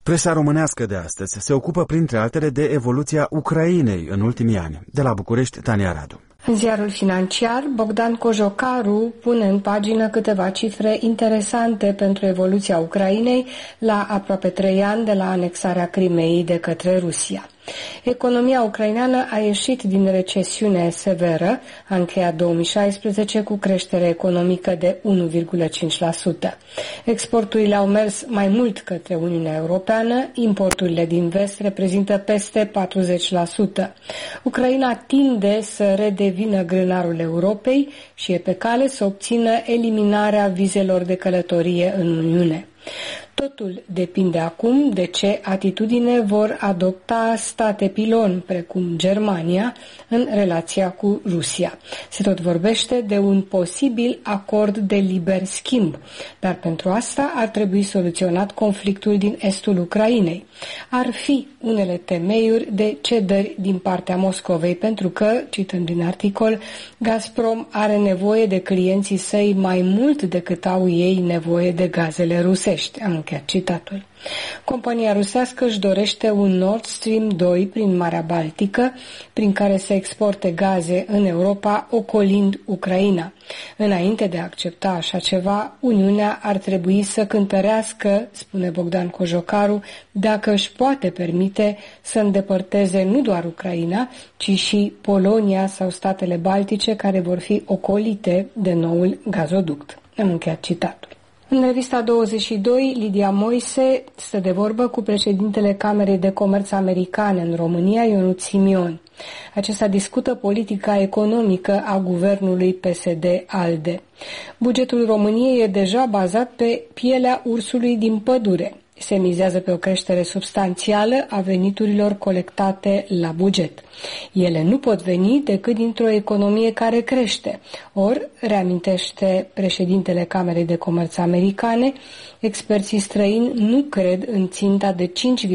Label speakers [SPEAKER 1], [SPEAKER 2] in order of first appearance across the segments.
[SPEAKER 1] Presa românească de astăzi se ocupă, printre altele, de evoluția Ucrainei în ultimii ani. De la București, Tania Radu.
[SPEAKER 2] În ziarul financiar, Bogdan Cojocaru pune în pagină câteva cifre interesante pentru evoluția Ucrainei la aproape 3 ani de la anexarea Crimeei de către Rusia. Economia ucraineană a ieșit din recesiune severă, a încheiat 2016 cu creștere economică de 1,5%. Exporturile au mers mai mult către Uniunea Europeană, importurile din vest reprezintă peste 40%. Ucraina tinde să redevină grânarul Europei și e pe cale să obțină eliminarea vizelor de călătorie în Uniune. Totul depinde acum de ce atitudine vor adopta state pilon, precum Germania, în relația cu Rusia. Se tot vorbește de un posibil acord de liber schimb, dar pentru asta ar trebui soluționat conflictul din estul Ucrainei. Ar fi unele temeiuri de cedări din partea Moscovei, pentru că, citând din articol, Gazprom are nevoie de clienții săi mai mult decât au ei nevoie de gazele rusești. Am încheiat citatul. Compania rusească își dorește un Nord Stream 2 prin Marea Baltică, prin care să exporte gaze în Europa, ocolind Ucraina. Înainte de a accepta așa ceva, Uniunea ar trebui să cântărească, spune Bogdan Cojocaru, dacă își poate permite să îndepărteze nu doar Ucraina, ci și Polonia sau statele baltice care vor fi ocolite de noul gazoduct. Am încheiat citatul. În revista 22, Lidia Moise stă de vorbă cu președintele Camerei de Comerț Americane în România, Ionut Simion. Acesta discută politica economică a guvernului PSD-ALDE. Bugetul României e deja bazat pe pielea ursului din pădure. Se mizează pe o creștere substanțială a veniturilor colectate la buget. Ele nu pot veni decât dintr-o economie care crește. Ori, reamintește președintele Camerei de Comerț Americane, experții străini nu cred în ținta de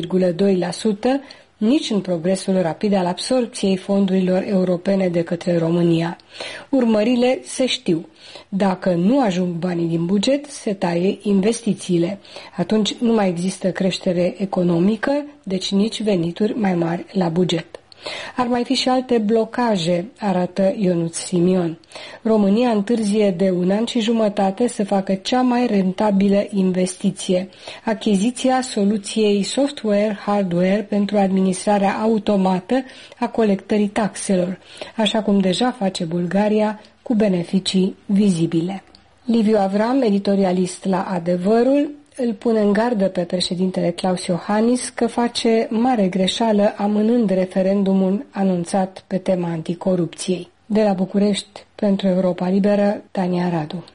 [SPEAKER 2] 5,2%, nici în progresul rapid al absorbției fondurilor europene de către România. Urmările se știu. Dacă nu ajung banii din buget, se taie investițiile. Atunci nu mai există creștere economică, deci nici venituri mai mari la buget. Ar mai fi și alte blocaje, arată Ionut Simion. România întârzie de 1 an și jumătate să facă cea mai rentabilă investiție, achiziția soluției software-hardware pentru administrarea automată a colectării taxelor, așa cum deja face Bulgaria, cu beneficii vizibile. Liviu Avram, editorialist la Adevărul, îl pune în gardă pe președintele Klaus Iohannis că face mare greșeală amânând referendumul anunțat pe tema anticorupției. De la București, pentru Europa Liberă, Tania Radu.